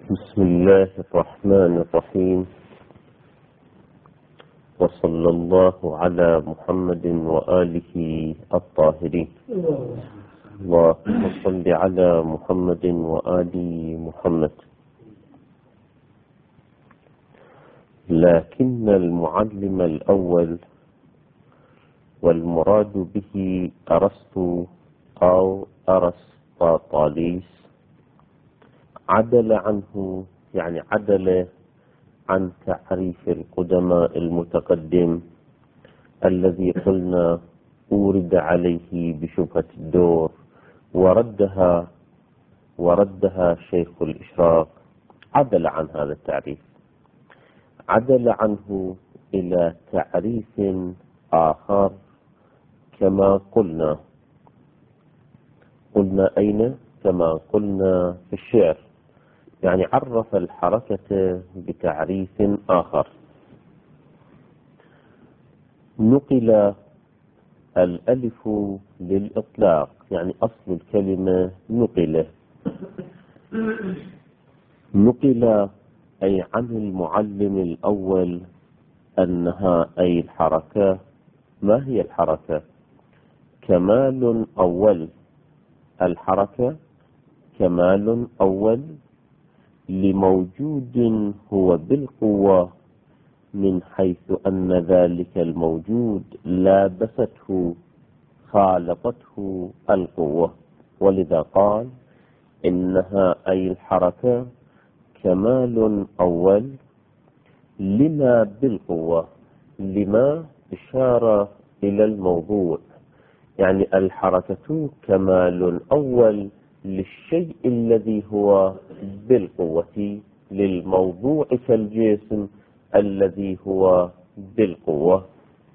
بسم الله الرحمن الرحيم، وصلى الله على محمد وآله الطاهرين. اللهم صل على محمد وآل محمد. لكن المعلم الأول والمراد به أرسطو أو أرسطاطاليس عدل عنه، يعني عدل عن تعريف القدماء المتقدم الذي قلنا أورد عليه بشبهة الدور وردها شيخ الإشراق. عدل عن هذا التعريف، عدل عنه إلى تعريف آخر كما قلنا أين؟ كما قلنا في الشعر، يعني عرف الحركة بتعريف آخر. نقل الألف للإطلاق، يعني أصل الكلمة نقل أي عن المعلم الأول أنها أي الحركة. ما هي الحركة؟ كمال أول. الحركة كمال أول لموجود هو بالقوة، من حيث أن ذلك الموجود لابسته خالطته القوة، ولذا قال إنها أي الحركة كمال أول لما بالقوة. لما إشارة إلى الموضوع، يعني الحركة كمال أول للشيء الذي هو بالقوة، للموضوع كالجسم الذي هو بالقوة.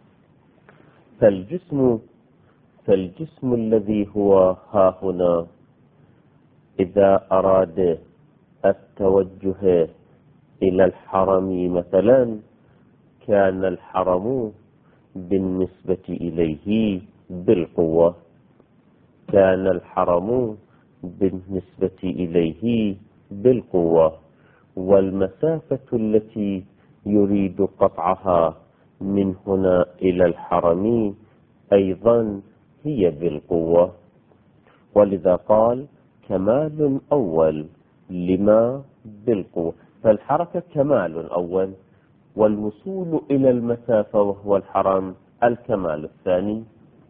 فالجسم الذي هو ها هنا إذا أراد التوجه إلى الحرم مثلا، كان الحرم بالنسبة إليه بالقوة، كان الحرم بالنسبة إليه بالقوة، والمسافة التي يريد قطعها من هنا إلى الحرم أيضا هي بالقوة، ولذا قال كمال أول لما بالقوة. فالحركة كمال أول، والوصول إلى المسافة وهو الحرم الكمال الثاني.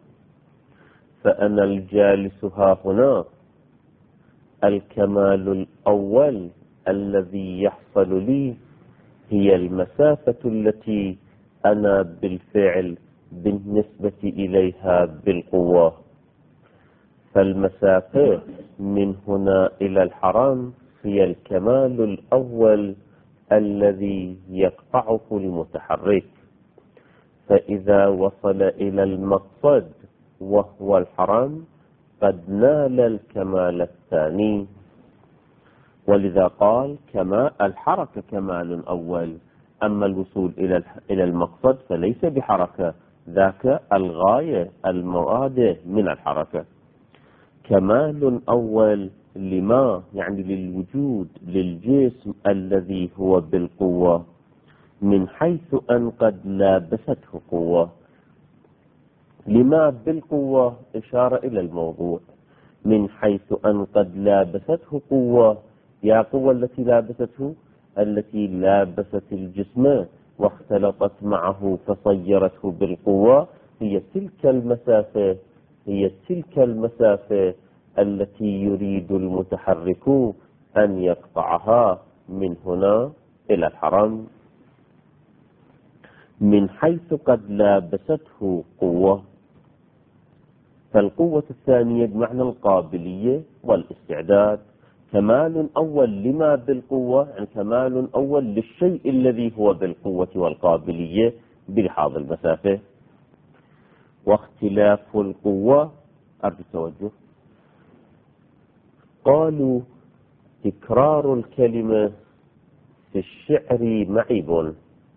فأنا الجالس ها هنا الكمال الأول الذي يحصل لي هي المسافة التي أنا بالفعل بالنسبة إليها بالقوة. فالمسافة من هنا إلى الحرم هي الكمال الأول الذي يقطعه المتحرك. فإذا وصل إلى المقصد وهو الحرم قد نال الكمال الثاني، ولذا قال كما الحركة كمال أول، أما الوصول إلى المقصد فليس بحركة، ذاك الغاية المراد من الحركة. كمال أول لما، يعني للوجود، للجسم الذي هو بالقوة، من حيث أن قد لابسته قوة. لما بالقوة إشارة إلى الموضوع، من حيث أن قد لابسته قوة. يا قوة التي لابسته، التي لابست الجسم واختلطت معه فصيرته بالقوة، هي تلك المسافة التي يريد المتحرك أن يقطعها من هنا إلى الحرم، من حيث قد لابسته قوة. فالقوة الثانية بمعنى القابلية والاستعداد. كمال أول لما بالقوة، يعني كمال أول للشيء الذي هو بالقوة والقابلية بلحاظ المسافة. واختلاف القوة، أرجو التوجه، قالوا تكرار الكلمة في الشعر معيب.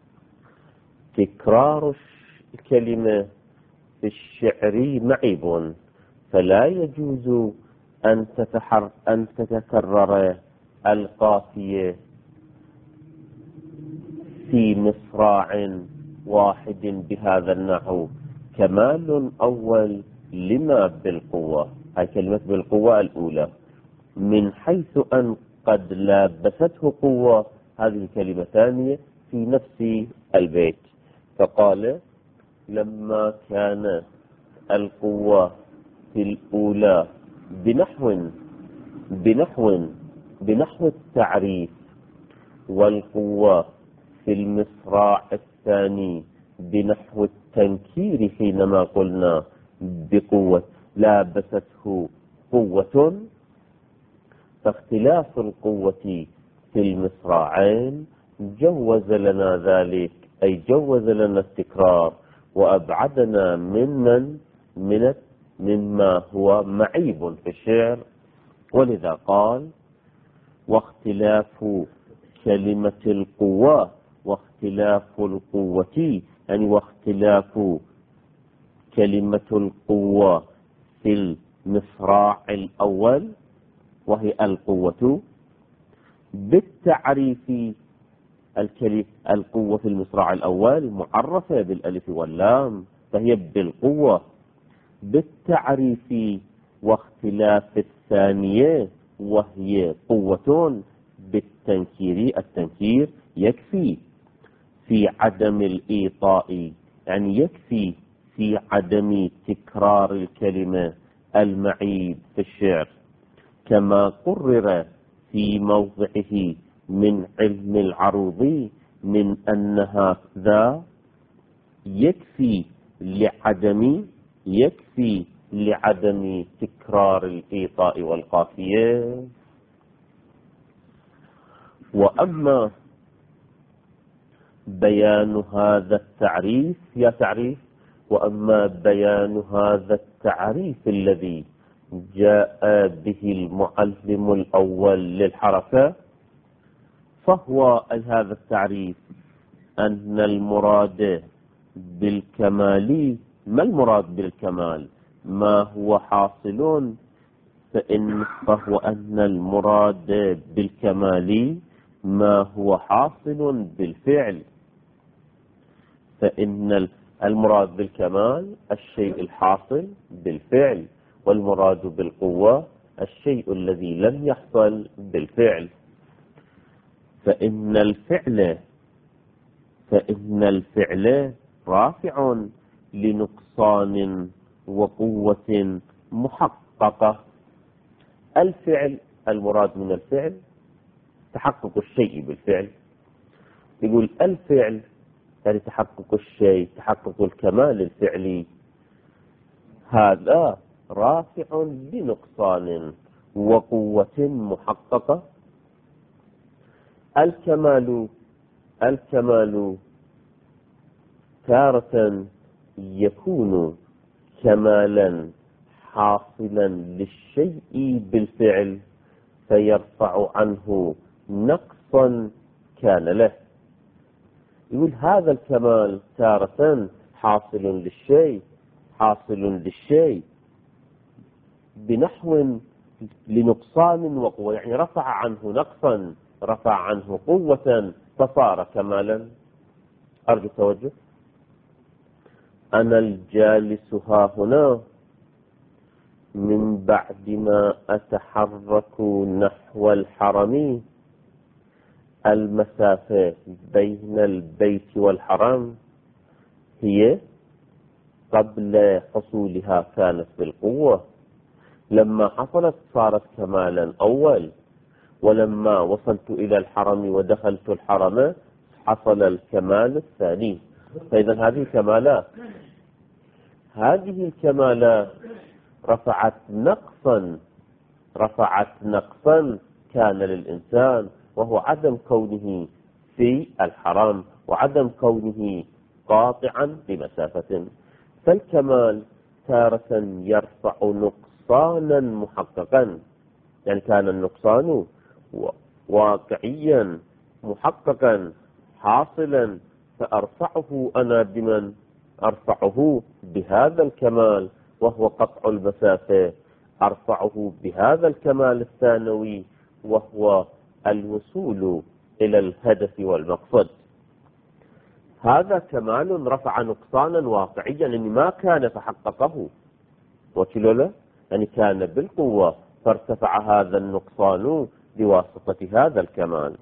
تكرار الكلمة في الشعر معيب، فلا يجوز أن تتكرر القافية في مصراع واحد بهذا النحو كمال أول لما بالقوة. هاي كلمة بالقوة الأولى، من حيث أن قد لابسته قوة، هذه كلمة ثانية في نفس البيت. فقال لما كان القوة في الأولى بنحو التعريف، والقوة في المصراع الثاني بنحو التنكير، حينما قلنا بقوة لابسته قوة، فاختلاف القوة في المصراعين جوز لنا ذلك، أي جوز لنا التكرار، وأبعدنا مما هو معيب في الشعر. ولذا قال واختلاف كلمة القوة واختلاف القوة، يعني واختلاف كلمة القوة في المصراع الأول وهي القوة بالتعريف. القوة في المصراع الأول معرفة بالألف واللام فهي بالقوة بالتعريف، واختلاف الثانية وهي قوة بالتنكير. التنكير يكفي في عدم الإيطاء، يعني يكفي في عدم تكرار الكلمة المعيب في الشعر، كما قرر في موضعه من علم العروض من أنها ذا يكفي لعدم تكرار الإيطاء والقافية. وأما بيان هذا التعريف وأما بيان هذا التعريف الذي جاء به المعلم الأول للحركة، فهو هذا التعريف أن المراد بالكمال، ما المراد بالكمال؟ ما هو حاصل، فهو أن المراد بالكمال ما هو حاصل بالفعل. فإن المراد بالكمال الشيء الحاصل بالفعل، والمراد بالقوة الشيء الذي لم يحصل بالفعل. فإن الفعل رافع لنقصان وقوة محققة. الفعل، المراد من الفعل تحقق الشيء بالفعل. يقول الفعل يعني تحقق الشيء، تحقق الكمال الفعلي، هذا رافع لنقصان وقوة محققة. الكمال تارة يكون كمالا حاصلا للشيء بالفعل فيرفع عنه نقصا كان له. يقول هذا الكمال تارة حاصل للشيء بنحو لنقصان وقوة، يعني رفع عنه نقصا، رفع عنه قوة فصار كمالا. أرجو التوجه. أنا الجالس ها هنا من بعد ما أتحرك نحو الحرم، المسافة بين البيت والحرم هي قبل حصولها كانت بالقوة، لما حصلت صارت كمالا أول، ولما وصلت إلى الحرم ودخلت الحرم حصل الكمال الثاني. فإذا هذه الكمالات رفعت نقصا كان للإنسان، وهو عدم كونه في الحرم وعدم كونه قاطعا بمسافة. فالكمال تارة يرفع نقصانا محققا، يعني كان النقصان واقعيا محققا حاصلا، فأرفعه أنا بمن؟ أرفعه بهذا الكمال وهو قطع المسافة، أرفعه بهذا الكمال الثانوي وهو الوصول إلى الهدف والمقصد. هذا كمال رفع نقصانا واقعيا، يعني ما كان فحققه وكله، يعني كان بالقوة فارتفع هذا النقصان بواسطة هذا الكمال.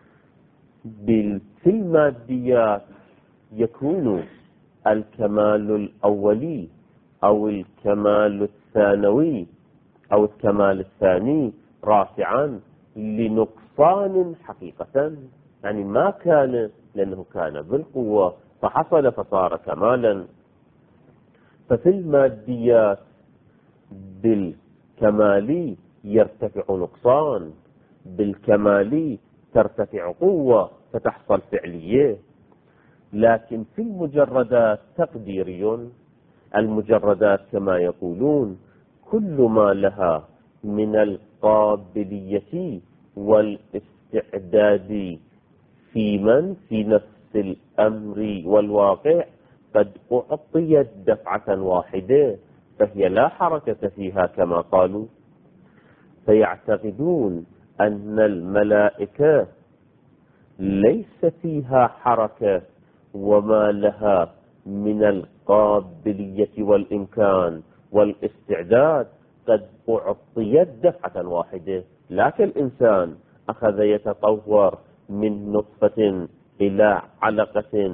في الماديات يكون الكمال الأولي أو الكمال الثانوي أو الكمال الثاني رافعا لنقصان حقيقة، يعني ما كان لأنه كان بالقوة فحصل فصار كمالا. ففي الماديات بالكمال يرتفع نقصان، بالكمال ترتفع قوة فتحصل فعلية. لكن في المجردات تقديري، المجردات كما يقولون كل ما لها من القابلية والاستعداد في نفس الأمر والواقع قد أعطيت دفعة واحدة، فهي لا حركة فيها كما قالوا. فيعتقدون أن الملائكة ليس فيها حركة وما لها من القابلية والإمكان والاستعداد قد أعطيت دفعة واحدة، لكن الإنسان أخذ يتطور من نطفة إلى علقة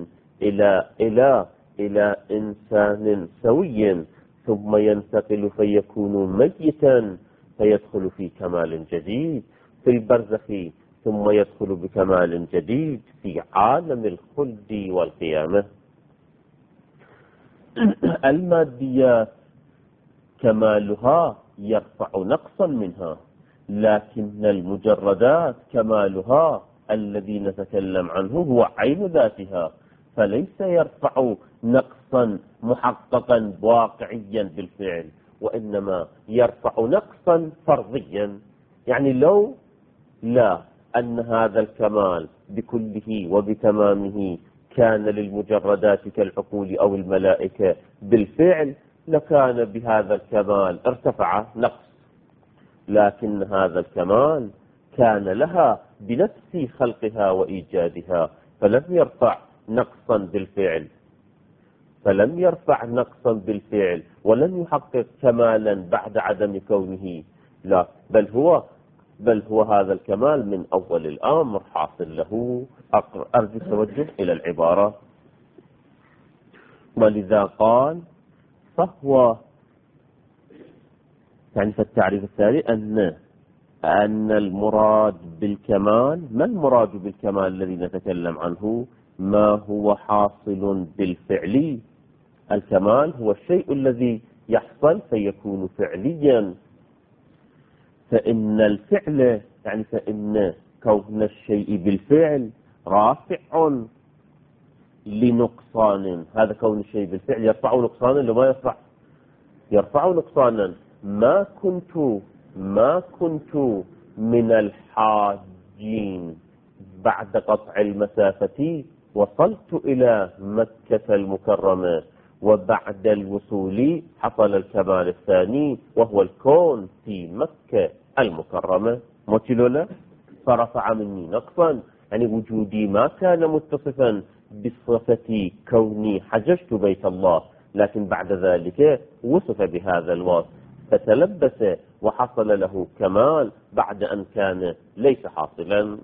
إلى إنسان سوي، ثم ينتقل فيكون ميتا فيدخل في كمال جديد في البرزخ، ثم يدخل بكمال جديد في عالم الخلد والقيامة. الماديات كمالها يرفع نقصا منها، لكن المجردات كمالها الذي نتكلم عنه هو عين ذاتها، فليس يرفع نقصا محققا واقعيا بالفعل، وإنما يرفع نقصا فرضيا. يعني لو لا أن هذا الكمال بكله وبتمامه كان للمجردات كالعقول أو الملائكة بالفعل لكان بهذا الكمال ارتفع نقص، لكن هذا الكمال كان لها بنفس خلقها وإيجادها، فلم يرفع نقصا بالفعل ولم يحقق كمالا بعد عدم كونه، لا، بل هو هذا الكمال من أول الأمر حاصل له. أرجو التوجه إلى العبارة. ولذا قال فهو، يعني في التعريف الثاني أن المراد بالكمال، ما المراد بالكمال الذي نتكلم عنه؟ ما هو حاصل بالفعل. الكمال هو الشيء الذي يحصل فيكون فعليا، فإن الفعل يعني فإن كون الشيء بالفعل رافع لنقصان. هذا كون الشيء بالفعل يرفع نقصانا لما يرفع نقصانا. ما كنت من الحاجين بعد قطع المسافة وصلت إلى مكة المكرمة، وبعد الوصول حصل الكمال الثاني وهو الكون في مكة المكرمة متلولة، فرفع مني نقصا، يعني وجودي ما كان متصفا بصفة كوني حججت بيت الله، لكن بعد ذلك وصف بهذا الوصف فتلبس وحصل له كمال بعد أن كان ليس حاصلا.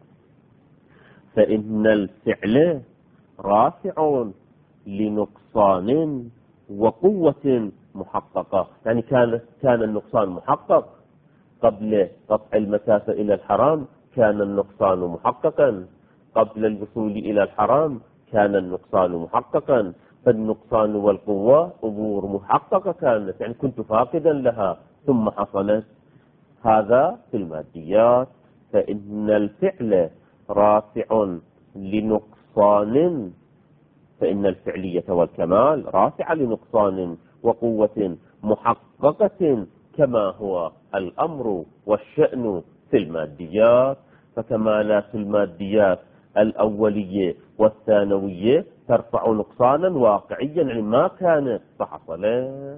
فإن الفعل رافع لنقصان وقوة محققة، يعني كان النقصان محقق قبل قطع المسافة إلى الحرام، كان النقصان محققا قبل الوصول إلى الحرام، كان النقصان محققا. فالنقصان والقوة أمور محققة كانت، يعني كنت فاقدا لها ثم حصلت. هذا في الماديات. فإن الفعل رافع لنقصان، فإن الفعلية والكمال رافع لنقصان وقوة محققة كما هو الأمر والشأن في الماديات. فكمالات الماديات الأولية والثانوية ترفع نقصانا واقعيا، يعني ما كان فحصل،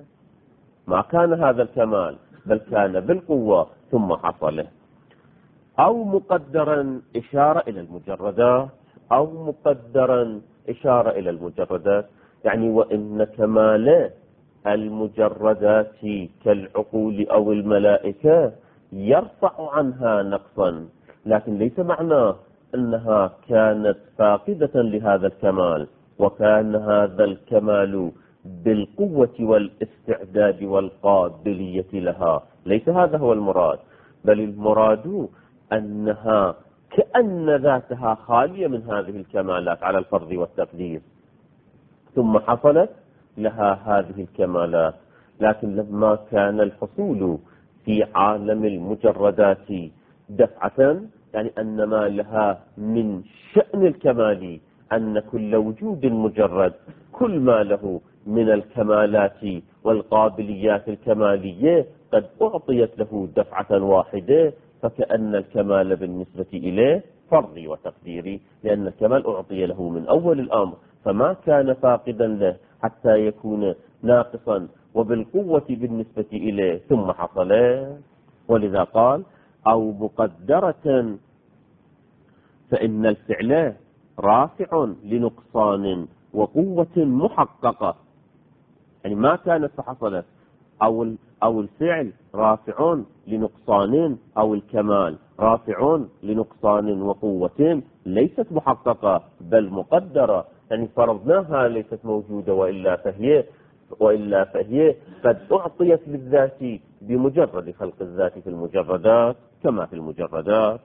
ما كان هذا الكمال بل كان بالقوة ثم حصل. أو مقدرا إشارة إلى المجردات، أو مقدرا إشارة إلى المجردات. يعني وإن كمال المجردات كالعقول أو الملائكة يرفع عنها نقصا، لكن ليس معناه أنها كانت فاقدة لهذا الكمال، وكان هذا الكمال بالقوة والاستعداد والقابلية لها. ليس هذا هو المراد، بل المراد أنها كأن ذاتها خالية من هذه الكمالات على الفرض والتقدير، ثم حصلت لها هذه الكمالات. لكن لما كان الحصول في عالم المجردات دفعة، يعني أن ما لها من شأن الكمال أن كل وجود مجرد كل ما له من الكمالات والقابليات الكمالية قد أعطيت له دفعة واحدة، فكأن الكمال بالنسبة إليه فرضي وتقديري، لأن الكمال أعطي له من أول الأمر، فما كان فاقدا له حتى يكون ناقصا وبالقوة بالنسبة إليه ثم حصل. ولذا قال أو مقدرة، فإن الفعل رافع لنقصان وقوة محققة. يعني ما كانت فحصلت، أو الفعل رافع لنقصان، أو الكمال رافع لنقصان وقوة ليست محققة بل مقدرة. يعني فرضناها ليست موجودة، وإلا فهي قد أعطيت للذات بمجرد خلق الذات في المجردات كما في المجردات.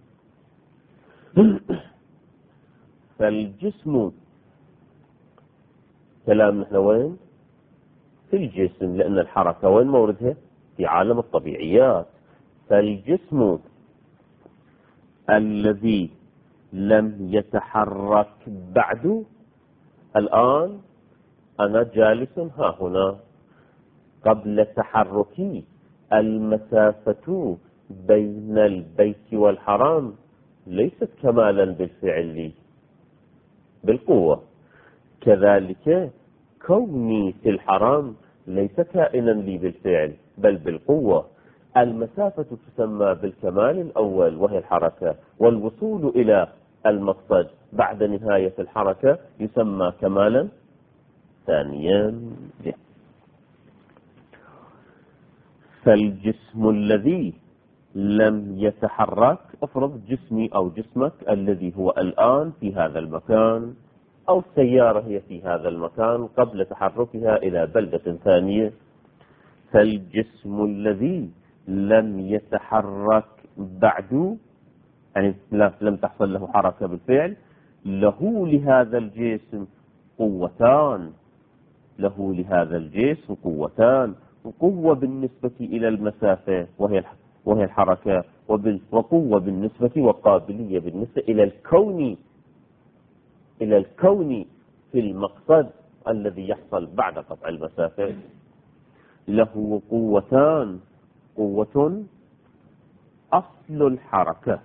فالجسم كلام نحن وين؟ في الجسم، لأن الحركة وين موردها؟ في عالم الطبيعيات. فالجسم الذي لم يتحرك بعد، الآن أنا جالس ها هنا، قبل تحركي المسافة بين البيت والحرام ليست كمالا بالفعل بالقوة، كذلك كوني في الحرام ليس كائنا لي بالفعل بل بالقوة. المسافة تسمى بالكمال الأول وهي الحركة، والوصول إلى المقصد بعد نهاية الحركة يسمى كمالا ثانيا. فالجسم الذي لم يتحرك، افرض جسمي أو جسمك الذي هو الآن في هذا المكان، أو السيارة هي في هذا المكان قبل تحركها إلى بلدة ثانية. فالجسم الذي لم يتحرك بعد، يعني لم تحصل له حركة بالفعل، له لهذا الجسم قوتان، له لهذا الجسم قوتان، وقوة بالنسبة إلى المسافة وهي الحركة، وقوة بالنسبة وقابلية بالنسبة إلى الكون في المقصد الذي يحصل بعد قطع المسافة. له قوتان، قوة أصل الحركة،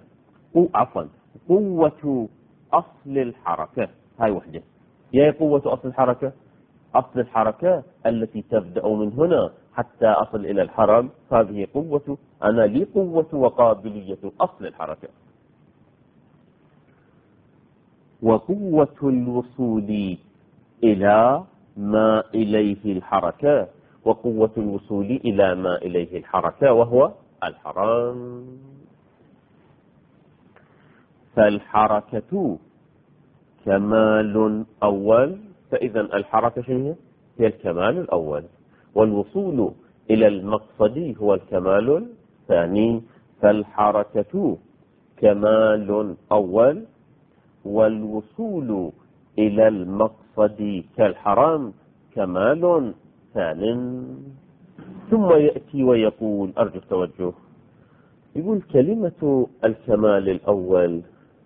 قوة أصل الحركة، هاي وحدة. هي قوة أصل الحركة، أصل الحركة التي تبدأ من هنا حتى أصل إلى الحرم، هذه قوة، أنا لي قوة وقابلية أصل الحركة. وقوة الوصول إلى ما إليه الحركة، وقوة الوصول إلى ما إليه الحركة وهو الحرام. فالحركة كمال أول، فإذا الحركة شنو هي الكمال الأول، والوصول إلى المقصد هو الكمال الثاني. فالحركة كمال أول، والوصول إلى المقصد كالحرام كمال ثان. ثم يأتي ويقول، أرجو التوجه، يقول كلمة الكمال الأول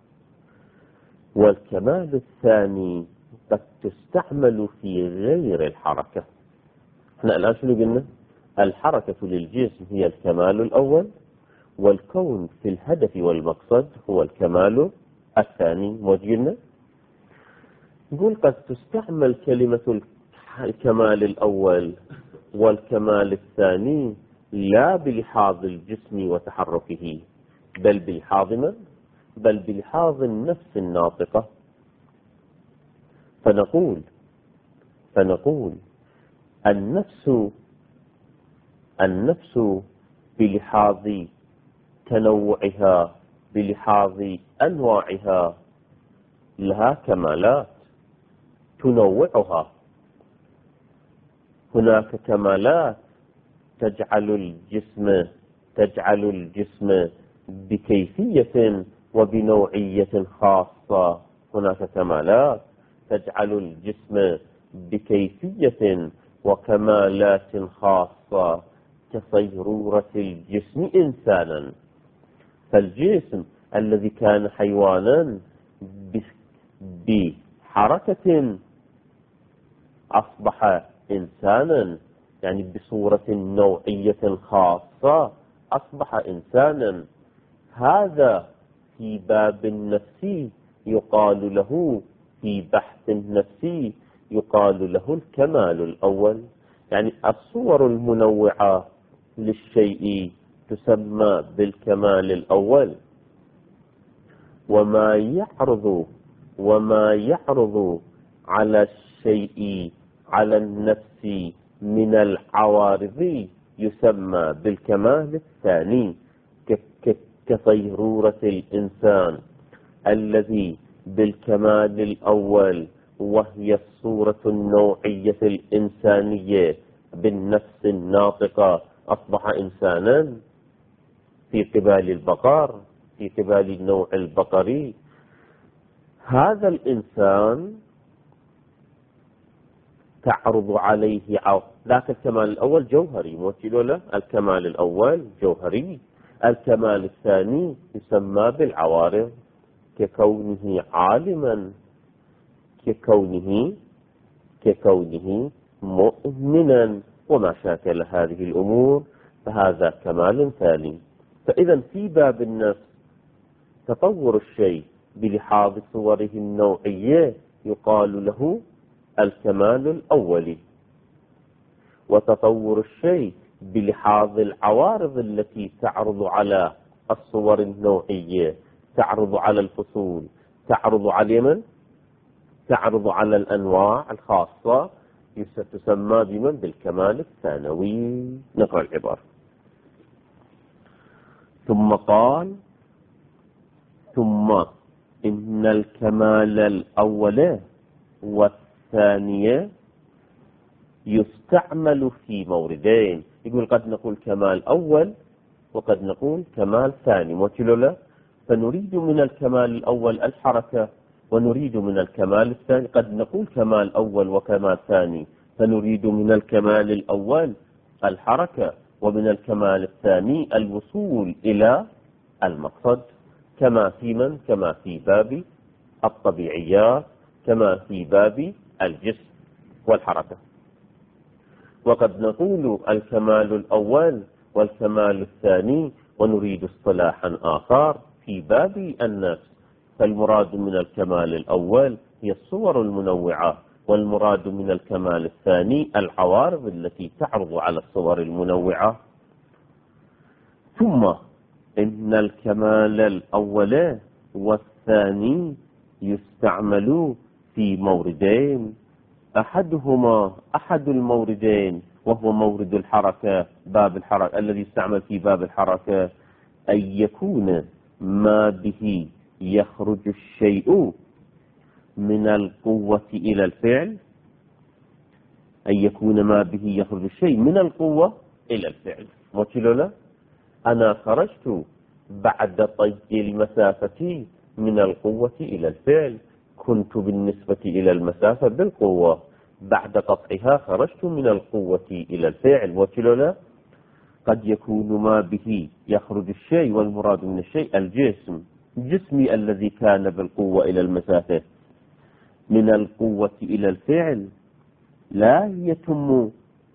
والكمال الثاني قد تستعمل في غير الحركة. احنا الآن شنو قلنا؟ الحركة للجسم هي الكمال الأول، والكون في الهدف والمقصد هو الكمال الثاني. موجودنا يقول قد تستعمل كلمة الكمال الأول والكمال الثاني لا بلحاظ الجسم وتحركه، بل بلحاظ من؟ بل بلحاظ النفس الناطقة. فنقول النفس بلحاظ تنوعها، بلحاظ أنواعها، لها كمالات تنوعها. هناك كمالات تجعل الجسم بكيفية وبنوعية خاصة. هناك كمالات تجعل الجسم بكيفية وكمالات خاصة كصيرورة الجسم إنسانا. فالجسم الذي كان حيوانا بحركة أصبح إنسانا، يعني بصورة نوعية خاصة أصبح إنسانا. هذا في باب النفسي يقال له، في بحث النفسي يقال له الكمال الأول. يعني الصور المنوعة للشيء تسمى بالكمال الأول. وما يعرض على الشيء، على النفس من العوارض يسمى بالكمال الثاني، كصيرورة الإنسان الذي بالكمال الأول، وهي الصورة النوعية الإنسانية بالنفس الناطقة، أصبح إنسانا في قبال البقر، في قبال النوع البقري. هذا الإنسان تعرض عليه ذاك الكمال الأول جوهري، موتيلو له الكمال الأول جوهري. الكمال الثاني يسمى بالعوارض، ككونه عالما، ككونه مؤمنا وما شاكل هذه الأمور، فهذا كمال ثاني. فإذا في باب النفس تطور الشيء بلحاظ صوره النوعية يقال له الكمال الأولي، وتطور الشيء بلحاظ العوارض التي تعرض على الصور النوعية، تعرض على الفصول، تعرض على الأنواع الخاصة، تسمى بالكمال الثانوي. نقرأ العبارة. ثم قال: ثم إن الكمال الأول والثانية يستعمل في موردين. يقول قد نقول كمال أول وقد نقول كمال ثاني، موتيلو له. فنريد من الكمال الأول الحركة، ونريد من الكمال الثاني، قد نقول كمال أول وكمال ثاني، فنريد من الكمال الأول الحركة، ومن الكمال الثاني الوصول إلى المقصد، كما في باب الطبيعيات، كما في باب الجسم والحركة. وقد نقول الكمال الأول والكمال الثاني ونريد اصطلاحا آخر في باب النفس. فالمراد من الكمال الأول هي الصور المنوعة، والمراد من الكمال الثاني العوارض التي تعرض على الصور المنوعة. ثم إن الكمال الأول والثاني يستعمل في موردين. أحد الموردين وهو مورد الحركة، باب الحركة الذي يستعمل في باب الحركة، أن يكون ما به يخرج الشيء من القوة إلى الفعل، أن يكون ما به يخرج الشيء من القوة إلى الفعل. موتيلولا، أنا خرجت بعد طي المسافة من القوة إلى الفعل، كنت بالنسبة إلى المسافة بالقوة، بعد قطعها خرجت من القوة إلى الفعل. موتيلولا، قد يكون ما به يخرج الشيء والمراد من الشيء الجسم، جسمي الذي كان بالقوة إلى المسافة من القوة إلى الفعل لا يتم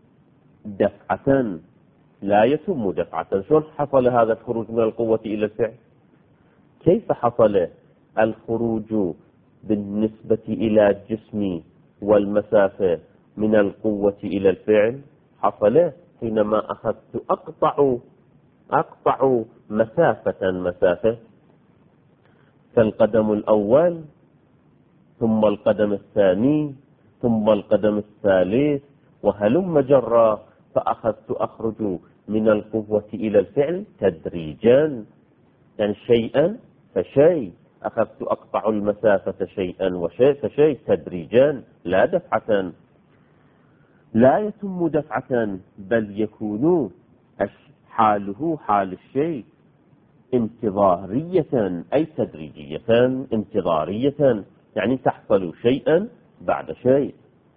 دفعة. شلون حصل هذا الخروج من القوة إلى الفعل؟ كيف حصل الخروج بالنسبة إلى جسمي والمسافة من القوة إلى الفعل؟ حصل حينما أخذت أقطع أقطع مسافة فالقدم الأول ثم القدم الثاني ثم القدم الثالث وهلم جرا، فأخذت أخرج من القوة إلى الفعل تدريجا، يعني شيئا فشيء، أخذت أقطع المسافة شيئا فشيء تدريجا، لا دفعة، لا يتم دفعة، بل يكون حاله حال الشيء انتظارية، أي تدريجية انتظارية، يعني تحصل شيئا بعد شيء.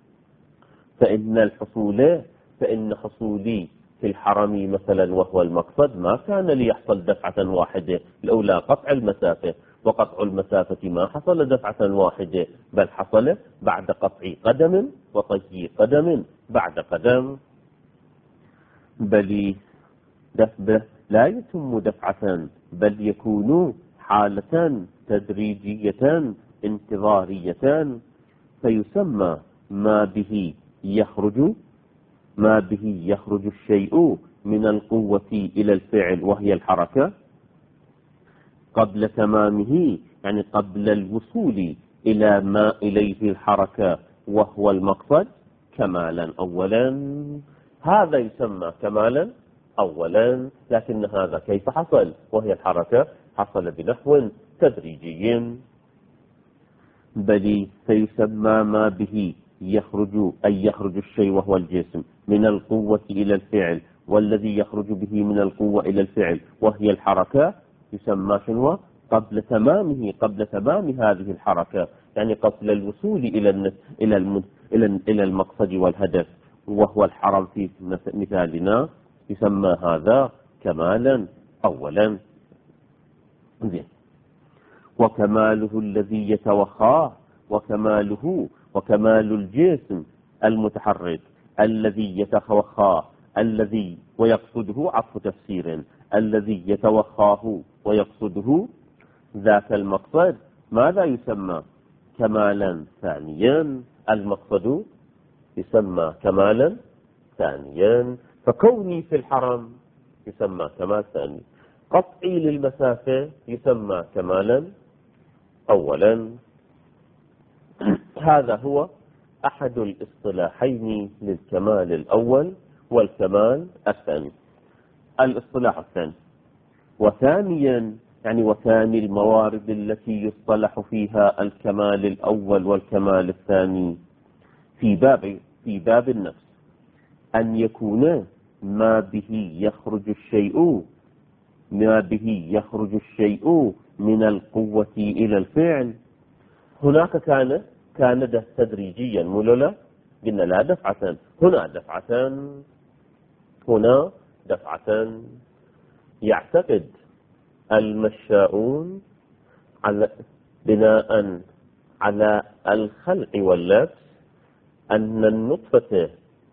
فإن حصولي في الحرم مثلا وهو المقصد ما كان ليحصل دفعة واحدة، لولا قطع المسافة، وقطع المسافة ما حصل دفعة واحدة، بل حصل بعد قطع قدم وطي قدم بعد قدم، بل لا يتم دفعة، بل يكون حالة تدريجية انتظارية، فيسمى ما به يخرج الشيء من القوة إلى الفعل وهي الحركة قبل تمامه، يعني قبل الوصول إلى ما إليه الحركة وهو المقصد، كمالا أولا. هذا يسمى كمالا أولا، لكن هذا كيف حصل وهي الحركة؟ حصل بنحو تدريجي. بل فيسمى ما به يخرج الشيء وهو الجسم من القوة إلى الفعل، والذي يخرج به من القوة إلى الفعل وهي الحركة يسمى شنو؟ قبل تمام هذه الحركة، يعني قبل الوصول إلى المقصد والهدف وهو الحرم في مثالنا، يسمى هذا كمالا أولا. وكماله الذي يتوخاه، وكمال الجسم المتحرك الذي يتوخاه، ويقصده عطف تفسير، الذي يتوخاه ويقصده ذاك المقصد، ماذا يسمى؟ كمالا ثانيا. المقصد يسمى كمالا ثانيا، فكوني في الحرم يسمى كمال ثاني، قطعي للمسافة يسمى كمالا أولا. هذا هو أحد الاصطلاحين للكمال الأول والكمال الثاني. الاصطلاح الثاني وثانيا، يعني وثاني الموارد التي يصطلح فيها الكمال الأول والكمال الثاني في باب النفس، أن يكون ما به يخرج الشيء من القوة إلى الفعل. هناك كان تدريجيا ملولا، قلنا لا دفعة، هنا دفعة. يعتقد المشاؤون بناء على الخلع واللبس أن النطفة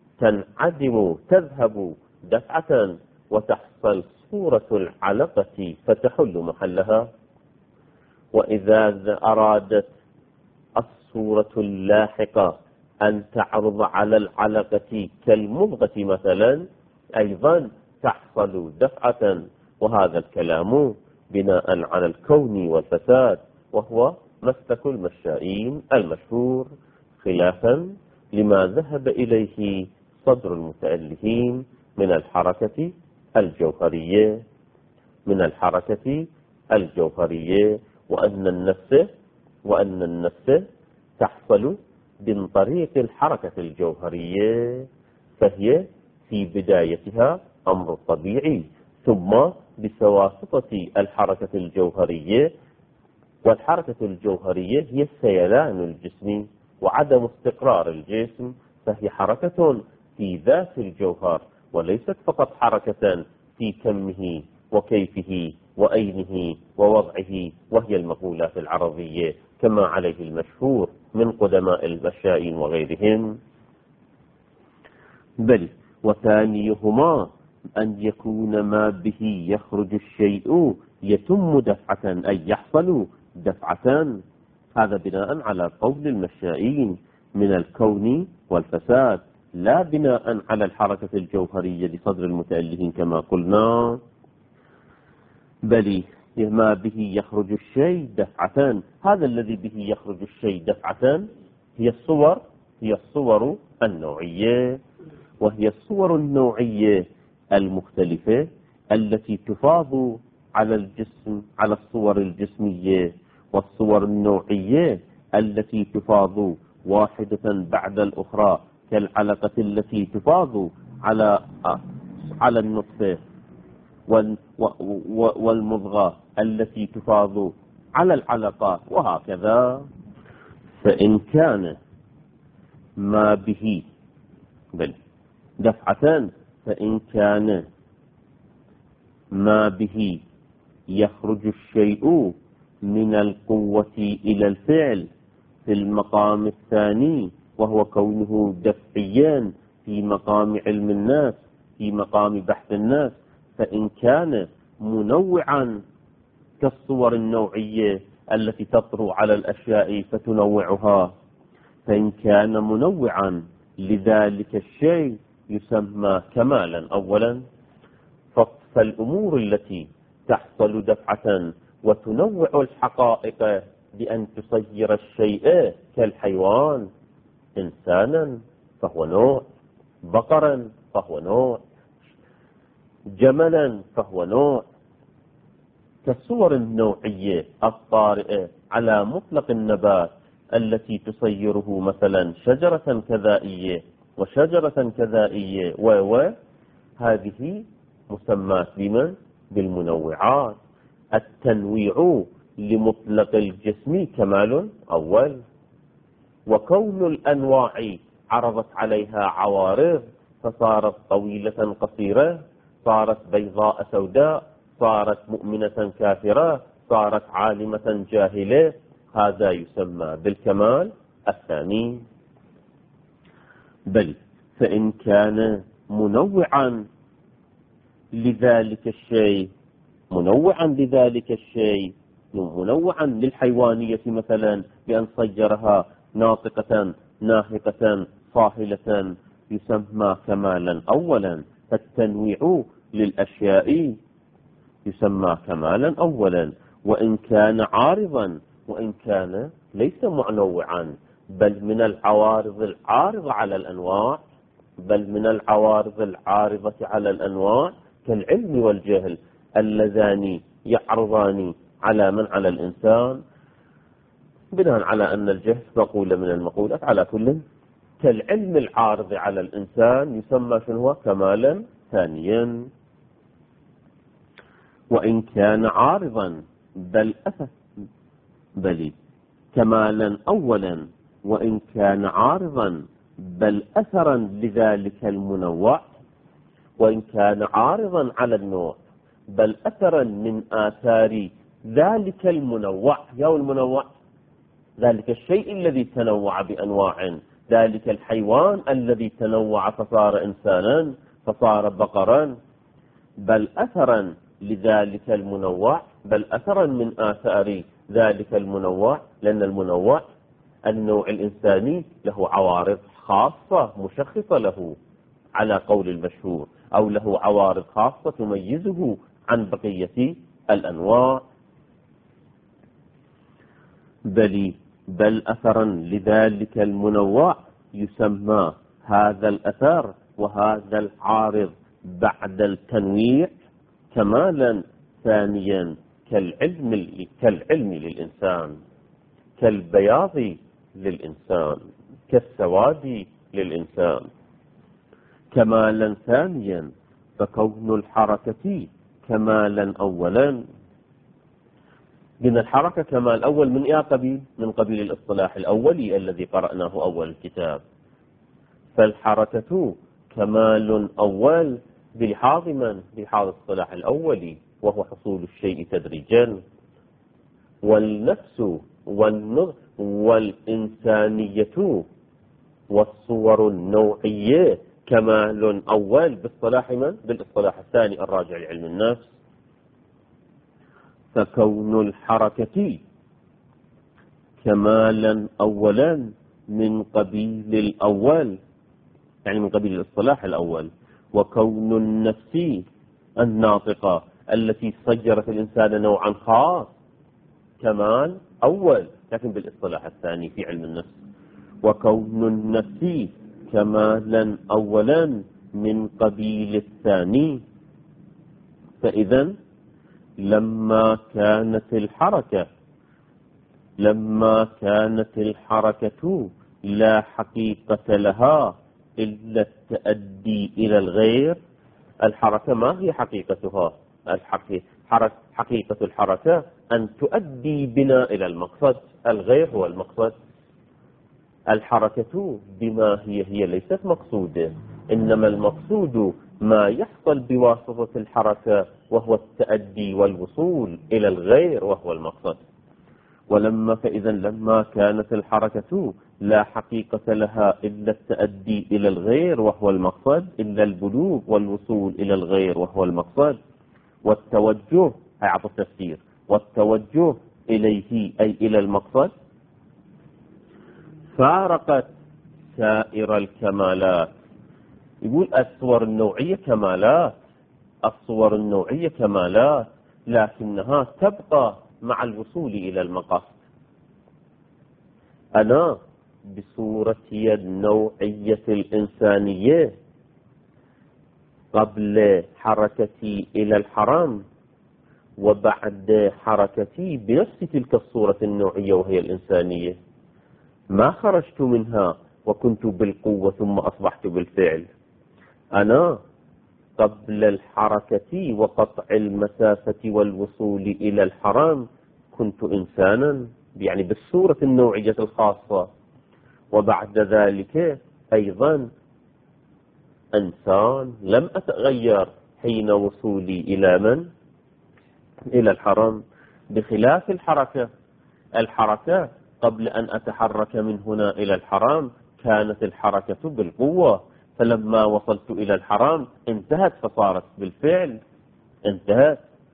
تذهب دفعة وتحصل صورة العلقة فتحل محلها، وإذا أرادت الصورة اللاحقة أن تعرض على العلقة كالمضغة مثلا، أيضا تحصل دفعة. وهذا الكلام بناء على الكون والفساد، وهو مسلك المشائين المشهور، خلافا لما ذهب إليه صدر المتألهين من الحركة الجوهرية، وأن النفس تحصل من طريق الحركة الجوهرية، فهي في بدايتها أمر طبيعي، ثم بواسطة الحركة الجوهرية، والحركة الجوهرية هي السيلان الجسمي وعدم استقرار الجسم، فهي حركة في ذات الجوهر، وليست فقط حركة في كمه وكيفه وأينه ووضعه، وهي المقولات العربية كما عليه المشهور من قدماء المشائين وغيرهم. بل وثانيهما أن يكون ما به يخرج الشيء يتم دفعة، أي يحصل دفعة. هذا بناء على قول المشائين من الكون والفساد، لا بناء على الحركة الجوهرية لصدر المتألهين كما قلنا. بل ما به يخرج الشيء دفعة. هذا الذي به يخرج الشيء دفعة هي الصور النوعية، وهي الصور النوعية المختلفة التي تفاض على الجسم، على الصور الجسمية، والصور النوعية التي تفاض واحدة بعد الأخرى، كالعلقة التي تفاض على النطفة، والمضغة التي تفاض على العلقة، وهكذا. فإن كان ما به دفعة، فإن كان ما به يخرج الشيء من القوة إلى الفعل في المقام الثاني، وهو كونه دفعيا في مقام علم الناس، في مقام بحث الناس، فإن كان منوعا كالصور النوعية التي تطرو على الأشياء فتنوعها، فإن كان منوعا لذلك الشيء يسمى كمالا أولا. فالأمور التي تحصل دفعة وتنوع الحقائق بأن تصير الشيء كالحيوان إنسانا فهو نوع، بقرا فهو نوع، جملا فهو نوع، كالصور النوعية الطارئة على مطلق النبات التي تصيره مثلا شجرة كذائية وشجرة كذائية هذه مسمات بمن؟ بالمنوعات. التنويع لمطلق الجسم كمال أول، وكون الأنواع عرضت عليها عوارض فصارت طويلة قصيرة، صارت بيضاء سوداء، صارت مؤمنة كافرة، صارت عالمة جاهلة، هذا يسمى بالكمال الثاني. بل فإن كان منوعا لذلك الشيء، منوعا للحيوانية مثلا بأن صيرها ناطقة ناهقة صاهلة، يسمى كمالا أولا. فالتنويع للأشياء يسمى كمالا أولا، وإن كان عارضا، وإن كان ليس منوعا، بل من العوارض العارضة على الأنواع، كالعلم والجهل اللذان يعرضان على على الإنسان، بناء على أن الجهل مقولة من المقولات، على كل كالعلم العارض على الإنسان يسمى شنو هو؟ كمالا ثانيا. وإن كان عارضا بل كمالا أولا، وإن كان عارضا بل أثرا لذلك المنوع، وإن كان عارضا على النوع بل أثرا من آثار ذلك المنوع. يا المنوع ذلك الشيء الذي تنوع بأنواع، ذلك الحيوان الذي تنوع فصار إنسانا، فصار بقرا، بل أثرا لذلك المنوع، بل أثرا من آثار ذلك المنوع، لأن المنوع النوع الإنساني له عوارض خاصة مشخصة له على قول المشهور، أو له عوارض خاصة تميزه عن بقية الأنواع. بل أثرا لذلك المنوع يسمى هذا الأثر وهذا العارض بعد التنويع كمالا ثانيا، كالعلم للإنسان، كالبياض للإنسان، كالسواد للإنسان، كمالا ثانيا. فكون الحركة كمالا أولا، من الحركة كمال أول من أي قبيل؟ من قبيل الاصطلاح الأولي الذي قرأناه أول الكتاب. فالحركة كمال أول بلحاظ من؟ بلحاظ الاصطلاح الأولي، وهو حصول الشيء تدريجا. والنفس والإنسانية والصور النوعية كمال أول باصطلاح من؟ بالاصطلاح الثاني الراجع لعلم النفس. فكون الحركة كمالا أولا من قبيل الأول، يعني من قبيل الاصطلاح الأول. وكون النفس الناطقة التي صجرت الإنسان نوعا خاص كمال أول، لكن بالاصطلاح الثاني في علم النفس. وكون النفس كمالا أولا من قبيل الثاني. فإذا لما كانت الحركة لا حقيقة لها إلا التأدي إلى الغير. الحركة ما هي حقيقتها؟ حقيقة الحركة أن تؤدي بنا إلى المقصد، الغير هو المقصد. الحركة بما هي ليست مقصودة، إنما المقصود ما يحصل بواسطة الحركة وهو التأدي والوصول إلى الغير وهو المقصد. فإذا لما كانت الحركة لا حقيقة لها إلا التأدي إلى الغير وهو المقصد، إلا البلوغ والوصول إلى الغير وهو المقصد، والتوجه أعطى التفسير، والتوجه إليه أي إلى المقصد، فارقت سائر الكمالات. يقول الصور النوعية كمالات، لكنها تبقى مع الوصول إلى المقاصد. أنا بصورتي النوعية الإنسانية قبل حركتي إلى الحرام وبعد حركتي بنفس تلك الصورة النوعية وهي الإنسانية، ما خرجت منها وكنت بالقوة ثم أصبحت بالفعل. أنا قبل الحركة وقطع المسافة والوصول إلى الحرام كنت إنسانا، يعني بالصورة النوعية الخاصة، وبعد ذلك أيضا إنسان لم أتغير حين وصولي إلى الحرام. بخلاف الحركة قبل أن أتحرك من هنا إلى الحرام كانت الحركة بالقوة، فلما وصلت إلى الحرام انتهت، فصارت بالفعل انتهت.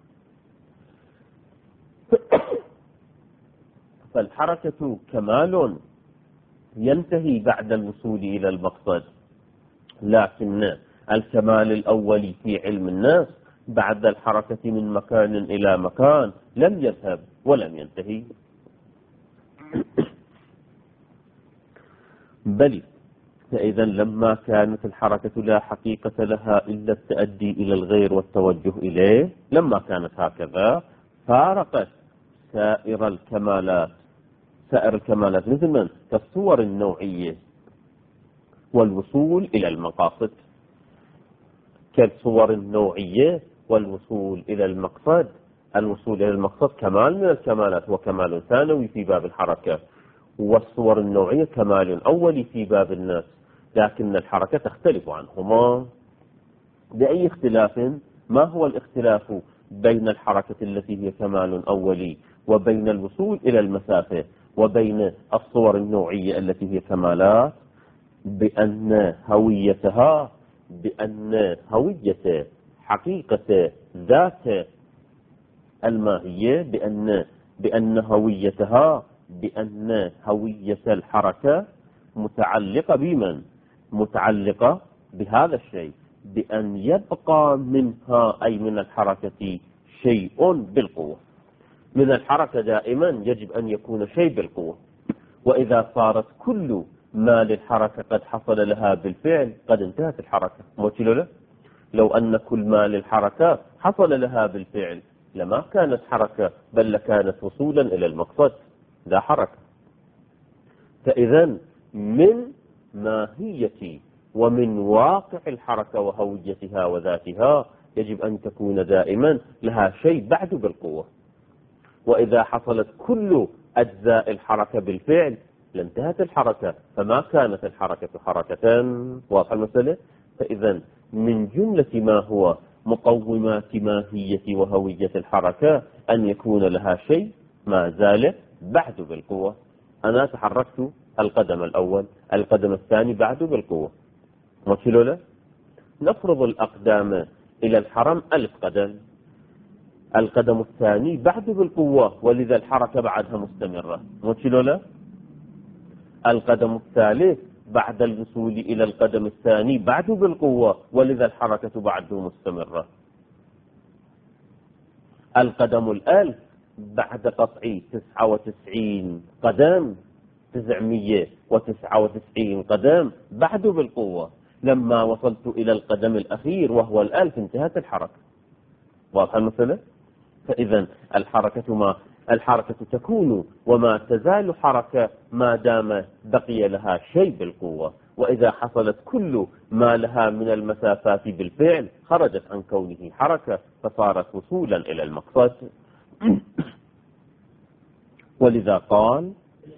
فالحركة كمال ينتهي بعد الوصول إلى المقصد، لكن الكمال الأولي في علم النفس بعد الحركة من مكان إلى مكان لم يذهب ولم ينتهي. بل فإذا لما كانت الحركة لا حقيقة لها إلا التأدي إلى الغير والتوجه إليه، لما كانت هكذا فارقت سائر الكمالات مثل من كالصور النوعية والوصول إلى المقاصد. كالصور النوعية والوصول إلى المقصد، الوصول إلى المقصد كمال من الكمالات وكمال ثانوي في باب الحركة، والصور النوعية كمال أولي في باب النفس، لكن الحركة تختلف عنهما. بأي اختلاف؟ ما هو الاختلاف بين الحركة التي هي كمال أولي وبين الوصول إلى المسافة وبين الصور النوعية التي هي كمالات؟ بأن هوية حقيقة ذات الماهية، بأن هوية الحركة متعلقة بمن؟ متعلقة بهذا الشيء، بأن يبقى منها أي من الحركة شيء بالقوة. من الحركة دائما يجب أن يكون شيء بالقوة، وإذا صارت كل ما للحركة قد حصل لها بالفعل قد انتهت الحركة. لو أن كل ما للحركة حصل لها بالفعل لما كانت حركة، بل لكانت وصولا إلى المقصد، لا حركة. فإذا من ماهية ومن واقع الحركة وهويتها وذاتها يجب أن تكون دائما لها شيء بعد بالقوة. وإذا حصلت كل أجزاء الحركة بالفعل لانتهت الحركة، فما كانت الحركة حركة. واضح المسألة؟ فإذا من جملة ما هو مقومات ماهية وهوية الحركة أن يكون لها شيء ما زال بعد بالقوة. أنا تحركت القدم الأول، القدم الثاني بعد بالقوة. نفرض الأقدام إلى الحرم 1000 قدم، القدم الثاني بعد بالقوة ولذا الحركة بعدها مستمرة. القدم الثالث بعد الوصول إلى القدم الثاني بعد بالقوة ولذا الحركة بعده مستمرة. القدم 1000 بعد قطع 99 قدم، 999 قدم بعد بالقوة. لما وصلت إلى القدم الأخير وهو 1000 انتهت الحركة. واضح المسألة؟ فإذا الحركة تكون وما تزال حركة ما دام بقي لها شيء بالقوة، وإذا حصلت كل ما لها من المسافات بالفعل خرجت عن كونه حركة فصارت وصولا إلى المقصد. ولذا قال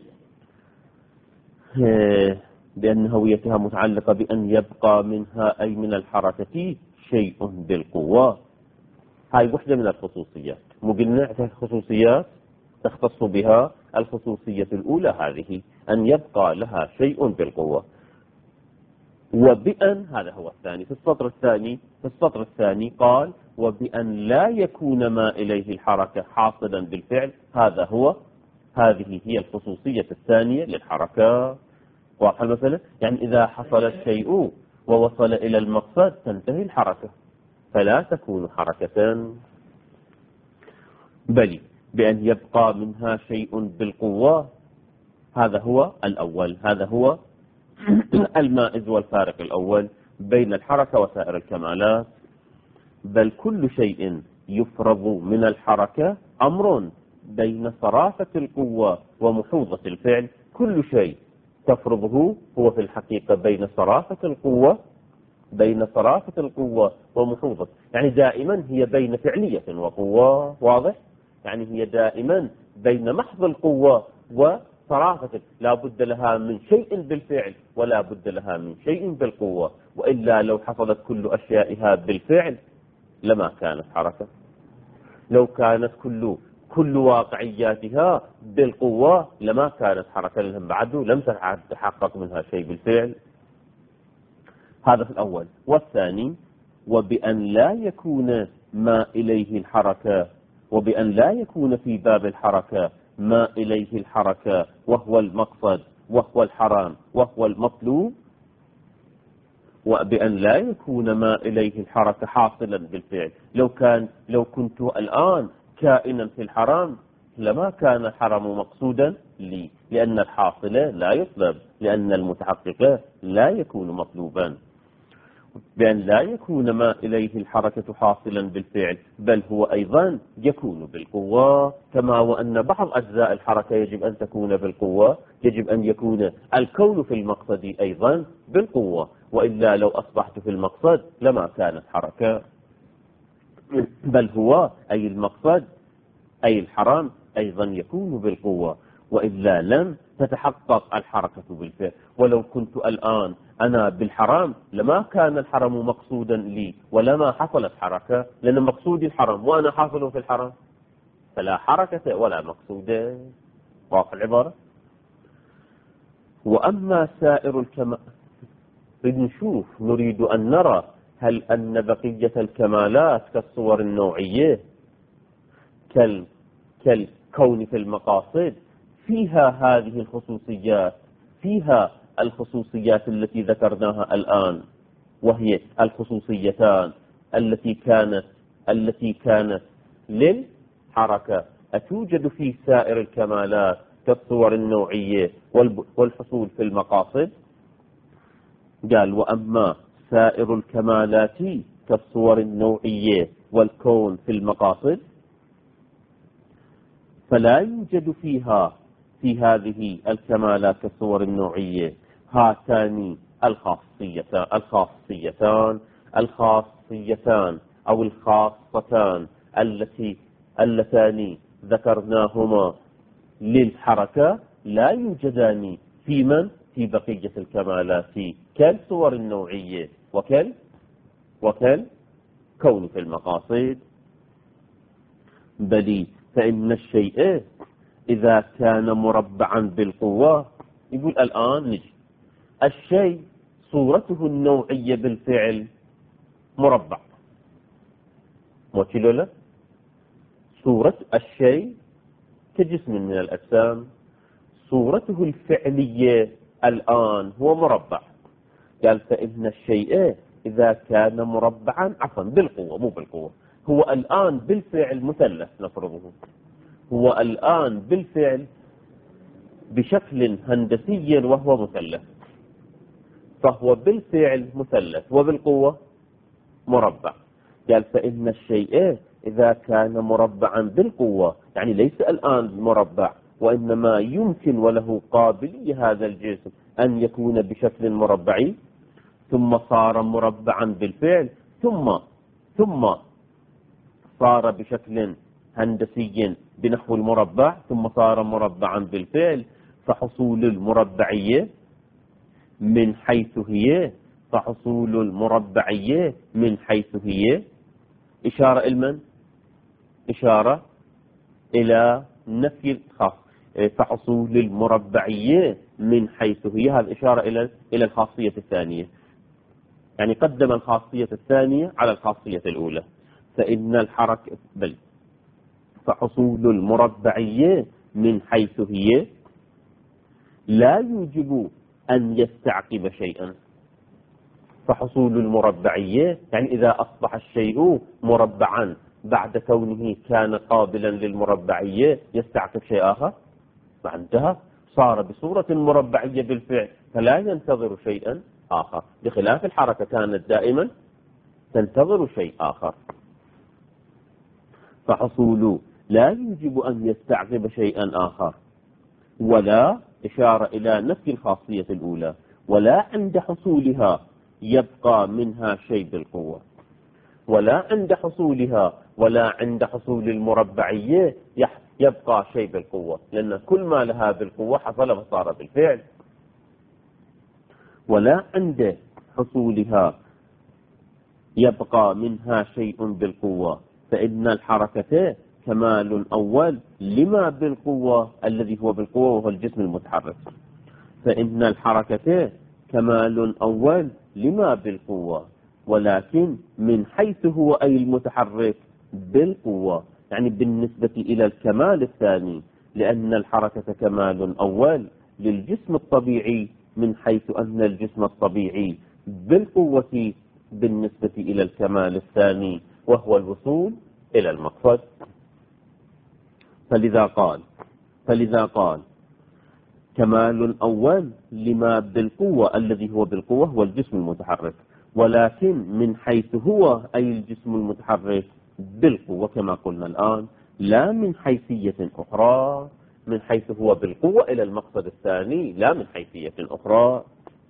بأن هويتها متعلقة بأن يبقى منها أي من الحركة شيء بالقوة. هاي وحدة من الخصوصيات، مقلنا خصوصيات تختص بها الخصوصية الأولى هذه، أن يبقى لها شيء بالقوة. وبأن، هذا هو الثاني في السطر الثاني قال وبأن لا يكون ما إليه الحركة حاصلا بالفعل. هذه هي الخصوصية الثانية للحركة. واضح المسألة؟ يعني إذا حصل الشيء ووصل إلى المقصد تنتهي الحركة فلا تكون حركة. بل بأن يبقى منها شيء بالقوة، هذا هو الأول، هذا هو المائز والفارق الأول بين الحركة وسائر الكمالات. بل كل شيء يفرض من الحركة أمر بين صرافة القوة ومحوظة الفعل. كل شيء تفرضه هو في الحقيقة بين صرافة القوة ومحوظة، يعني دائما هي بين فعلية وقوة. واضح؟ يعني هي دائما بين محض القوة وصرافة، لا بد لها من شيء بالفعل ولا بد لها من شيء بالقوة، وإلا لو حصلت كل أشيائها بالفعل لما كانت حركة. لو كانت كل واقعياتها بالقوة لما كانت حركة، لهم بعد لم تتحقق منها شيء بالفعل. هذا في الأول. والثاني وبأن لا يكون ما إليه الحركة، وبأن لا يكون في باب الحركة ما إليه الحركة وهو المقصد وهو الحرام وهو المطلوب. وبأن لا يكون ما إليه الحركة حاصلا بالفعل. لو كنت الآن كائنا في الحرام لما كان الحرام مقصودا لي، لأن الحاصل لا يطلب، لأن المتحقق لا يكون مطلوبا. بأن لا يكون ما إليه الحركة حاصلا بالفعل، بل هو أيضا يكون بالقوة. كما وأن بعض أجزاء الحركة يجب أن تكون بالقوة، يجب أن يكون الكون في المقصد أيضا بالقوة، وإلا لو أصبحت في المقصد لما كانت حركة. بل هو أي المقصد أي الحرام أيضا يكون بالقوة، وإلا لم تتحقق الحركة بالفعل. ولو كنت الآن أنا بالحرام لما كان الحرم مقصودا لي ولما حصلت حركة، لأن مقصودي الحرم وأنا حاصل في الحرم فلا حركة ولا مقصودة. واضح العبارة؟ وأما سائر الكمال، نريد أن نرى هل أن بقية الكمالات كالصور النوعية كالكون في المقاصد فيها هذه الخصوصيات، فيها الخصوصيات التي ذكرناها الآن، وهي الخصوصيتان التي كانت للحركة أتوجد في سائر الكمالات كالصور النوعية والحصول في المقاصد. قال وأما سائر الكمالات كالصور النوعية والكون في المقاصد فلا يوجد فيها في هذه الكمالات كالصور النوعية هاتان الخاصيتان أو الخاصتان اللتان ذكرناهما للحركة، لا يوجدان في بقية الكمالات كالصور النوعية وكالكون في المقاصد. بل فإن الشيء إذا كان مربعا بالقوة، يقول الآن نجي الشيء صورته النوعية بالفعل مربع، موكيلو له صورة الشيء كجسم من الأجسام، صورته الفعلية الآن هو مربع. قال فإن الشيء إذا كان مربعا بالقوة، مو بالقوة، هو الآن بالفعل مثلث نفرضه، هو الآن بالفعل بشكل هندسي وهو مثلث، فهو بالفعل مثلث وبالقوة مربع. قال فإن الشيء إذا كان مربعا بالقوة، يعني ليس الآن مربع، وإنما يمكن وله قابلية هذا الجسم أن يكون بشكل مربعي، ثم صار مربعا بالفعل، ثم صار بشكل هندسي بنحو المربع، ثم صار مربعا بالفعل، فحصول المربعية من حيث هي، فحصول المربعية من حيث هي إشارة إلى من؟ إشارة إلى نفي الخاص، فحصول المربعية من حيث هي، هذا إشارة إلى الخاصية الثانية، يعني قدم الخاصية الثانية على الخاصية الأولى. فإن الحركة فحصول المربعية من حيث هي لا يوجب أن يستعقب شيئا. فحصول المربعية يعني إذا أصبح الشيء مربعا بعد كونه كان قابلا للمربعية يستعقب شيء آخر، فانتهى، صار بصورة مربعية بالفعل، فلا ينتظر شيئا آخر، بخلاف الحركة كانت دائما تنتظر شيء آخر. فحصول لا يجب أن يستعقب شيئا آخر، ولا إشارة إلى نفي الخاصية الأولى، ولا عند حصولها يبقى منها شيء بالقوة، ولا عند حصولها ولا عند حصول المربعية يبقى شيء بالقوة، لأن كل ما لها بالقوة حصل فصار بالفعل. ولا عند حصولها يبقى منها شيء بالقوة، فإن الحركة كمال أول لما بالقوة الذي هو بالقوة وهو الجسم المتحرك. فإن الحركة كمال أول لما بالقوة، ولكن من حيث هو أي المتحرك بالقوة، يعني بالنسبة إلى الكمال الثاني، لأن الحركة كمال أول للجسم الطبيعي، من حيث أن الجسم الطبيعي بالقوة بالنسبة إلى الكمال الثاني وهو الوصول إلى المقصد. فلذا قال كمال أول لما بالقوة الذي هو بالقوة هو الجسم المتحرك، ولكن من حيث هو أي الجسم المتحرك بالقوة كما قلنا الآن، لا من حيثية أخرى، من حيث هو بالقوة إلى المقصد الثاني، لا من حيثية أخرى.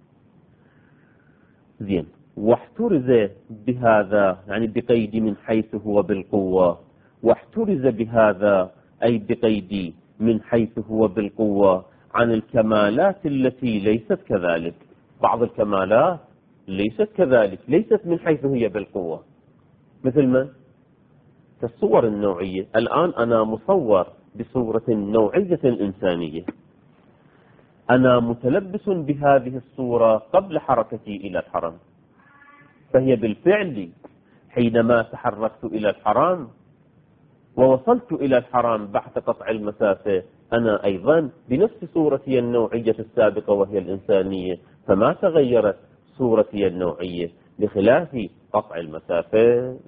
زين، واحترز بهذا يعني بقيد من حيث هو بالقوة، واحترز بهذا أي بقيد من حيث هو بالقوة عن الكمالات التي ليست كذلك. بعض الكمالات ليست كذلك، ليست من حيث هي بالقوة، مثل ما كالصور النوعية. الآن أنا مصور بصورة نوعية إنسانية، أنا متلبس بهذه الصورة قبل حركتي إلى الحرم، فهي بالفعل حينما تحركت إلى الحرم ووصلت إلى الحرم بعد قطع المسافة، أنا أيضا بنفس صورتي النوعية السابقة وهي الإنسانية، فما تغيرت صورتي النوعية بخلاف قطع المسافات،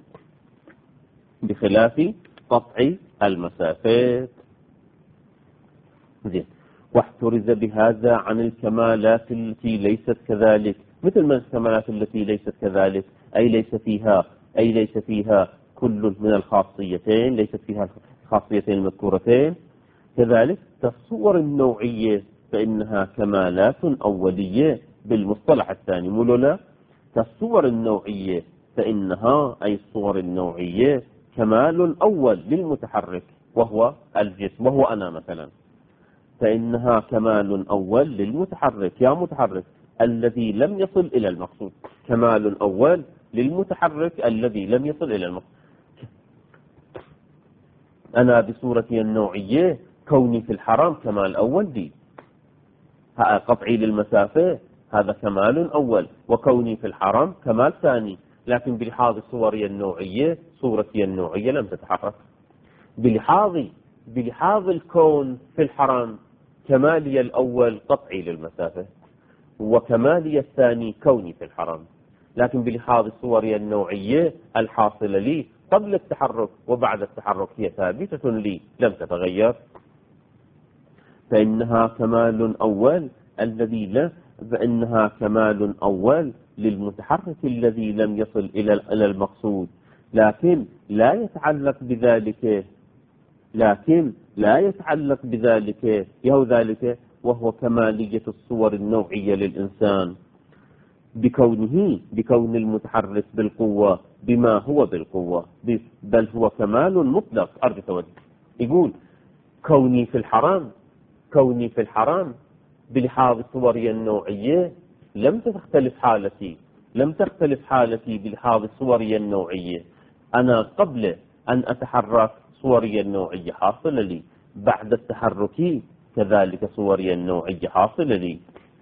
بخلاف قطع المسافات. زين، واحترز بهذا عن الكمالات التي ليست كذلك. مثل ما الكمالات التي ليست كذلك أي ليس فيها كل من الخاصيتين، ليست فيها الخاصيتين المذكورتين. كذلك كالصور النوعية فإنها كمالات أولية بالمصطلح الثاني، مولولا كالصور النوعية فإنها أي الصور النوعية كمال أول للمتحرك وهو الجسم وهو أنا مثلا، فإنها كمال أول للمتحرك، يا متحرك الذي لم يصل إلى المقصود، كمال أول للمتحرك الذي لم يصل إلى المقصود. أنا بصورتي النوعية كوني في الحرام كمال أول دي، قطعي للمسافة هذا كمال أول، وكوني في الحرم كمال ثاني، لكن بلحاظ صوري النوعية صورتي النوعية لم تتحرك. بلحاظ الكون في الحرم كمالي الأول قطعي للمسافة، وكمالي الثاني كوني في الحرم، لكن بلحاظ صوري النوعية الحاصلة لي قبل التحرك وبعد التحرك هي ثابتة لي لم تتغير، فإنها كمال أول فإنها كمال أول للمتحرك الذي لم يصل إلى المقصود، لكن لا يتعلق بذلك يهو ذلك وهو كمالية الصور النوعية للإنسان بكون المتحرك بالقوة بما هو بالقوة، بل هو كمال مطلق. أرجو توجه، يقول كوني في الحرام بلحاظ صوري النوعية لم تختلف حالتي بلحاظ صوري النوعية. أنا قبل أن أتحرك صوري النوعية حاصلة لي، بعد التحرك كذلك صوري النوعية حاصلة لي،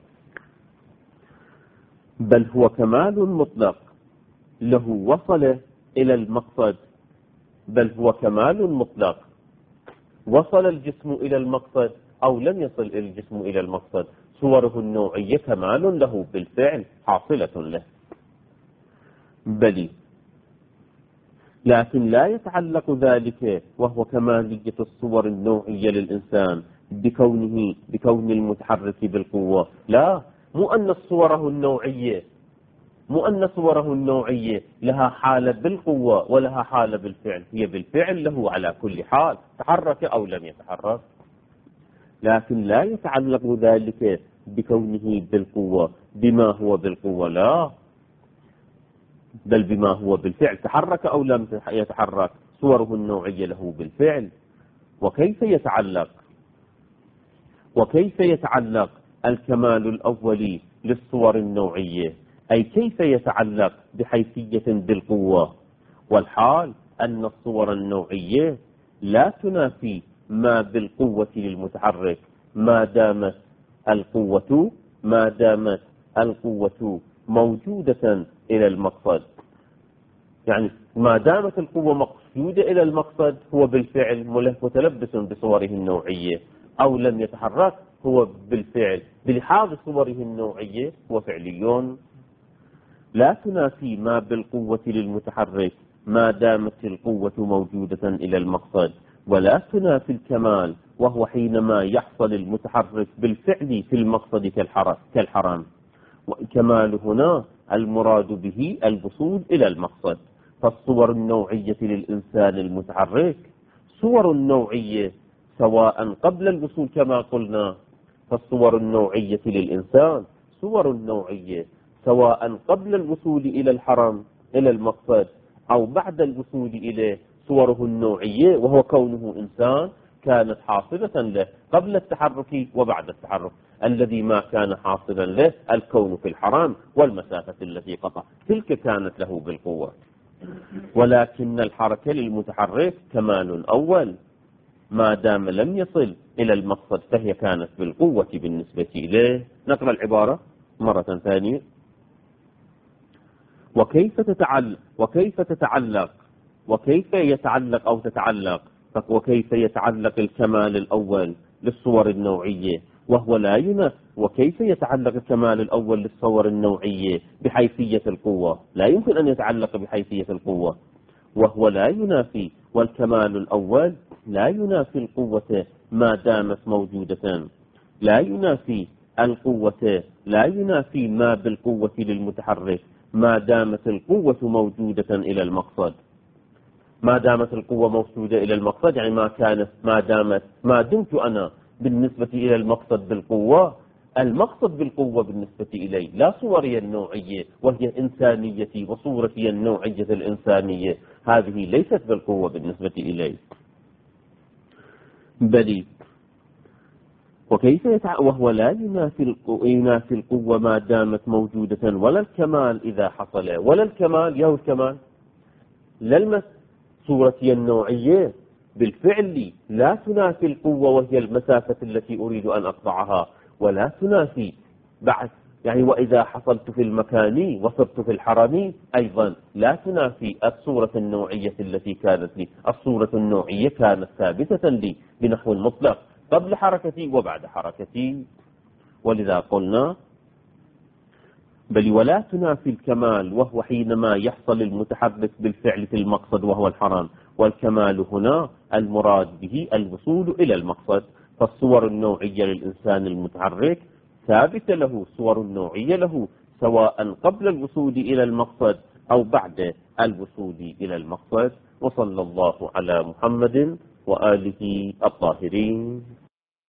بل هو كمال مطلق له وصل إلى المقصد. بل هو كمال مطلق وصل الجسم إلى المقصد أو لم يصل الجسم إلى المقصد، صوره النوعية كمال له بالفعل حاصلة له. بلي، لكن لا يتعلق ذلك وهو كمالية الصور النوعية للإنسان بكون المتحرك بالقوة. لا، مو أن صوره النوعية لها حالة بالقوة ولها حالة بالفعل، هي بالفعل له على كل حال تحرك أو لم يتحرك، لكن لا يتعلق ذلك بكونه بالقوة بما هو بالقوة، لا، بل بما هو بالفعل تحرك أو لم يتحرك صوره النوعية له بالفعل. وكيف يتعلق الكمال الأولي للصور النوعية؟ أي كيف يتعلق بحيثية بالقوة، والحال أن الصور النوعية لا تنافي ما بالقوة للمتحرك ما دامت القوة موجودة إلى المقصد. يعني ما دامت القوة مقصودة إلى المقصد هو بالفعل متلبس بصوره النوعية، أو لم يتحرك هو بالفعل بلحاظ صوره النوعية هو فعلي. لا تنافي ما بالقوة للمتحرك ما دامت القوة موجودة إلى المقصد، ولا تنافي الكمال وهو حينما يحصل المتحرك بالفعل في المقصد كالحرام. والكمال هنا المراد به الوصول إلى المقصد. فالصور النوعية للإنسان المتحرك صور النوعية سواء قبل الوصول كما قلنا، فالصور النوعية للإنسان صور النوعية سواء قبل الوصول إلى المقصد أو بعد الوصول إليه، صوره النوعية وهو كونه إنسان كانت حاصلة له قبل التحرك وبعد التحرك. الذي ما كان حاصلا له الكون في الحرام والمسافة التي قطع، تلك كانت له بالقوة. ولكن الحركة للمتحرك كمال أول ما دام لم يصل إلى المقصد فهي كانت بالقوة بالنسبة إليه. نقرأ العبارة مرة ثانية. وكيف يتعلق الكمال الأول للصور النوعية وكيف يتعلق الكمال الأول للصور النوعية بحيثية القوة؟ لا يمكن أن يتعلق بحيثية القوة، وهو لا ينافي، والكمال الأول لا ينافي القوة ما دامت موجودة، لا ينافي القوة، لا ينافي ما بالقوة للمتحرك ما دامت القوة موجودة إلى المقصد. ما دامت القوة موجودة إلى المقصد يعني ما دمت أنا بالنسبة إلى المقصد بالقوة، المقصد بالقوة بالنسبة إلي لا صوري النوعية وهي إنسانيتي وصورتي النوعية الإنسانية، هذه ليست بالقوة بالنسبة إلي. بل وهو لا ينافي القوة ما دامت موجودة، ولا الكمال إذا حصل، ولا الكمال يهو الكمال لا صورتي النوعية بالفعل لا تنافي القوة وهي المسافة التي أريد أن أقطعها، ولا تنافي بعد يعني وإذا حصلت في المكان وصرت في الحرم أيضا لا تنافي الصورة النوعية التي كانت لي. الصورة النوعية كانت ثابتة لي بنحو مطلق قبل حركتي وبعد حركتي. ولذا قلنا بل ولا تنافي الكمال، وهو حينما يحصل المتحرك بالفعل في المقصد وهو الحرام، والكمال هنا المراد به الوصول إلى المقصد. فالصور النوعية للإنسان المتحرك ثابتة له، صور نوعية له سواء قبل الوصول إلى المقصد أو بعد الوصول إلى المقصد. وصلى الله على محمد وآله الطاهرين.